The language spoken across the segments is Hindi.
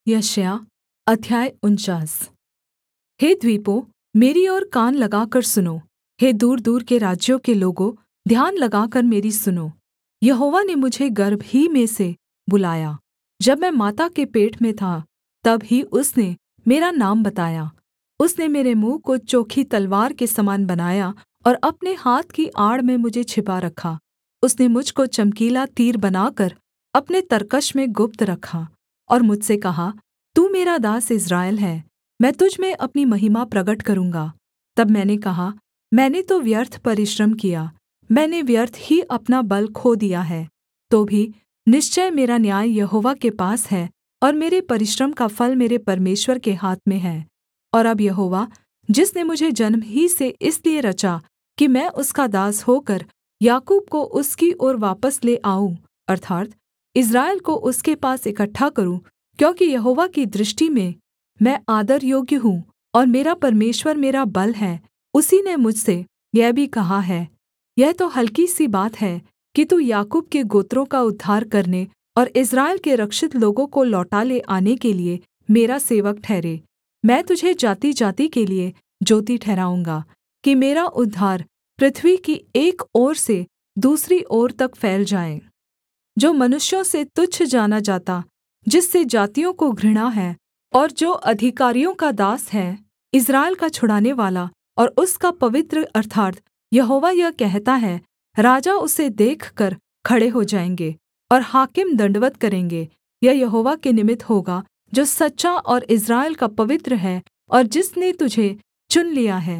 यशायाह अध्याय 49। हे द्वीपों, मेरी ओर कान लगाकर सुनो। हे दूरदूर के राज्यों के लोगों, ध्यान लगाकर मेरी सुनो। यहोवा ने मुझे गर्भ ही में से बुलाया, जब मैं माता के पेट में था तब ही उसने मेरा नाम बताया। उसने मेरे मुँह को चोखी तलवार के समान बनाया और अपने हाथ की आड़ में मुझे छिपा रखा। उसने मुझ को चमकीला तीर बनाकर अपने तरकश में गुप्त रखा और मुझसे कहा, तू मेरा दास इस्राएल है, मैं तुझ में अपनी महिमा प्रगट करूँगा। तब मैंने कहा, मैंने तो व्यर्थ परिश्रम किया, मैंने व्यर्थ ही अपना बल खो दिया है। तो भी निश्चय मेरा न्याय यहोवा के पास है और मेरे परिश्रम का फल मेरे परमेश्वर के हाथ में है। और अब यहोवा, जिसने मुझे जन्म ही से इसलिए रचा कि मैं उसका दास होकर याकूब को उसकी ओर वापस ले आऊँ, अर्थात् इस्राएल को उसके पास इकट्ठा करूँ, क्योंकि यहोवा की दृष्टि में मैं आदर योग्य हूँ और मेरा परमेश्वर मेरा बल है। उसी ने मुझसे यह भी कहा है, यह तो हल्की सी बात है कि तू याकूब के गोत्रों का उद्धार करने और इस्राएल के रक्षित लोगों को लौटा ले आने के लिये मेरा सेवक ठहरे। मैं तुझे जातिजाति के लिये ज्योति ठहराऊँगा कि मेरा उद्धार पृथ्वी की एक ओर से दूसरी ओर तक फैल जाए। जो मनुष्यों से तुच्छ जाना जाता, जिससे जातियों को घृणा है, और जो अधिकारियों का दास है, इस्राएल का छुड़ानेवाला और उसका पवित्र, अर्थात् यहोवा यह कहता है, राजा उसे देखकर खड़े हो जाएँगे और हाकिम दण्डवत् करेंगे। यह यहोवा के निमित्त होगा, जो सच्चा और इस्राएल का पवित्र है और जिसने तुझे चुन लिया है।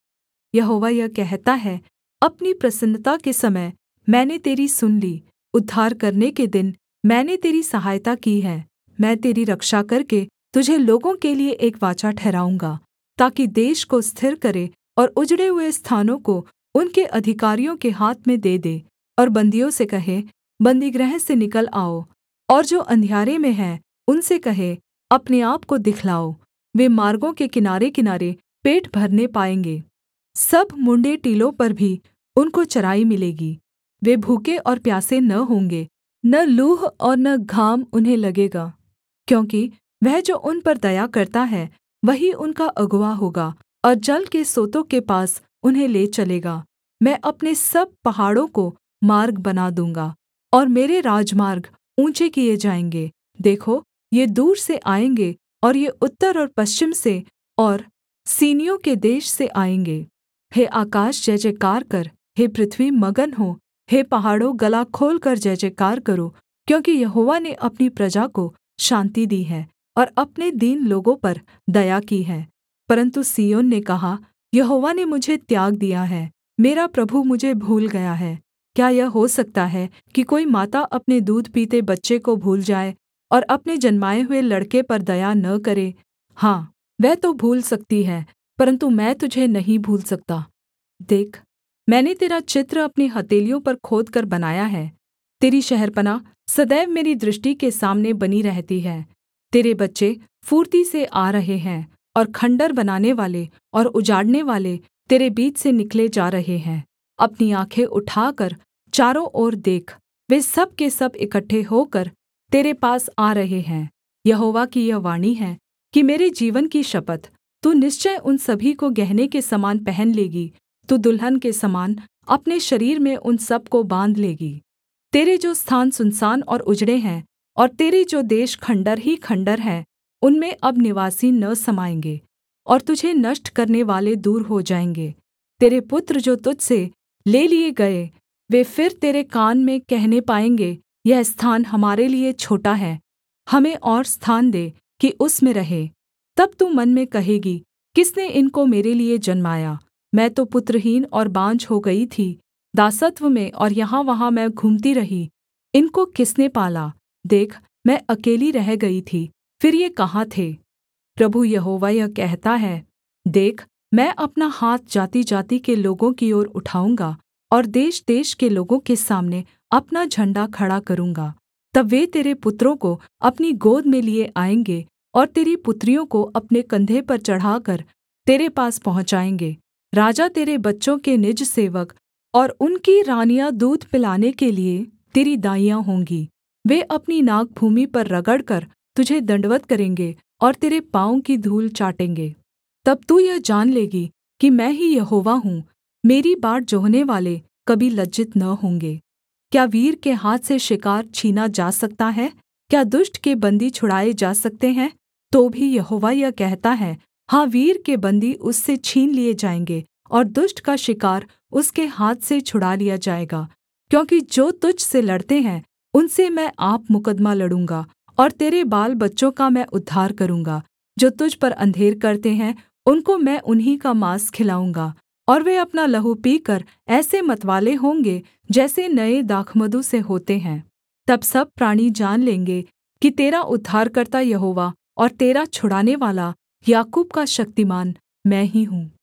यहोवा यह कहता है, अपनी प्रसन्नता के समय मैंने तेरी सुन ली, उद्धार करने के दिन मैंने तेरी सहायता की है। मैं तेरी रक्षा करके तुझे लोगों के लिये एक वाचा ठहराऊँगा, ताकि देश को स्थिर करे और उजड़े हुए स्थानों को उनके अधिकारियों के हाथ में दे और बन्दियों से कहे, बन्दीगृह से निकल आओ, और जो अंधियारे में हैं उनसे कहे, अपने आप को दिखलाओ। वे मार्गों के किनारे-किनारे पेट भरने पाएँगे, सब मुँण्ड़े टीलों पर भी उनको चराई मिलेगी। वे भूखे और प्यासे न होंगे, न लूह और न घाम उन्हें लगेगा, क्योंकि वह जो उन पर दया करता है वही उनका अगुआ होगा और जल के सोतों के पास उन्हें ले चलेगा। मैं अपने सब पहाड़ों को मार्ग बना दूँगा और मेरे राजमार्ग ऊँचे किए जाएँगे। देखो, ये दूर से आएँगे और ये उत्तर और पश्चिम से और सीनियों के देश से आएँगे। हे आकाश, जय जयकार कर, हे पृथ्वी मगन हो, हे पहाड़ों गला खोलकर जय जयकार करो, क्योंकि यहोवा ने अपनी प्रजा को शान्ति दी है और अपने दीन लोगों पर दया की है। परन्तु सिय्योन ने कहा, यहोवा ने मुझे त्याग दिया है, मेरा प्रभु मुझे भूल गया है। क्या यह हो सकता है कि कोई माता अपने दूध पीते बच्चे को भूल जाए और अपने जन्माए हुए लड़के पर दया न करे? हाँ, वह तो भूल सकती है, परन्तु मैं तुझे नहीं भूल सकता। देख, मैंने तेरा चित्र अपनी हथेलियों पर खोदकर बनाया है। तेरी शहरपनाह सदैव मेरी दृष्टि के सामने बनी रहती है। तेरे बच्चे फुर्ती से आ रहे हैं और खण्डहर बनानेवाले और उजाड़नेवाले तेरे बीच से निकले जा रहे हैं। अपनी आँखें उठाकर चारों ओर देख, वे सब के सब इकट्ठे होकर तेरे पास आ रहे हैं। यहोवा की यह वाणी है कि मेरे जीवन की शपथ, तू निश्चय उन सभी को गहने के समान पहन लेगी। तू दुल्हन के समान अपने शरीर में उन सब को बाँध लेगी। तेरे जो स्थान सुनसान और उजड़े हैं और तेरे जो देश खण्डहर ही खण्डहर हैं, उनमें अब निवासी न समाएँगे और तुझे नष्ट करनेवाले दूर हो जाएँगे। तेरे पुत्र जो तुझ से ले लिए गए, वे फिर तेरे कान में कहने पाएँगे, यह स्थान हमारे लिए छोटा है, हमें और स्थान दे कि उसमें रहे। तब तू मन में कहेगी, किसने इनको मेरे लिए जन्माया? मैं तो पुत्रहीन और बाँझ हो गई थी, दासत्व में और यहाँ-वहाँ मैं घूमती रही। इनको किसने पाला? देख, मैं अकेली रह गई थी, फिर ये कहाँ थे? प्रभु यहोवा यह कहता है, देख, मैं अपना हाथ जाति-जाति के लोगों की ओर उठाऊँगा और देश-देश के लोगों के सामने अपना झण्डा खड़ा करूँगा। तब वे तेरे पुत्रों को अपनी गोद में लिए आएँगे और तेरी पुत्रियों को अपने कंधे पर चढ़ाकर तेरे पास पहुँचाएँगे। राजा तेरे बच्चों के निज सेवक और उनकी रानियाँ दूध पिलाने के लिये तेरी दाइयाँ होंगी। वे अपनी नाक भूमि पर रगड़कर तुझे दण्डवत् करेंगे और तेरे पाँवों की धूल चाटेंगे। तब तू यह जान लेगी कि मैं ही यहोवा हूँ, मेरी बाट जोहनेवाले कभी लज्जित न होंगे। क्या वीर के हाथ से शिकार छीना जा सकता है? क्या दुष्ट के बन्दी छुड़ाए जा सकते हैं? तो भी यहोवा यह कहता है, हाँ, वीर के बन्दी उससे छीन लिए जाएँगे और दुष्ट का शिकार उसके हाथ से छुड़ा लिया जाएगा। क्योंकि जो तुझ से लड़ते हैं उनसे मैं आप मुकद्दमा लड़ूँगा और तेरे बाल-बच्चों का मैं उद्धार करूँगा। जो तुझ पर अंधेर करते हैं उनको मैं उन्हीं का माँस खिलाऊँगा और वे अपना लहू पीकर ऐसे मतवाले होंगे जैसे नये दाखमधु से होते हैं। तब सब प्राणी जान लेंगे कि तेरा उद्धारकर्ता यहोवा और तेरा छुड़ानेवाला याकूब का शक्तिमान मैं ही हूँ।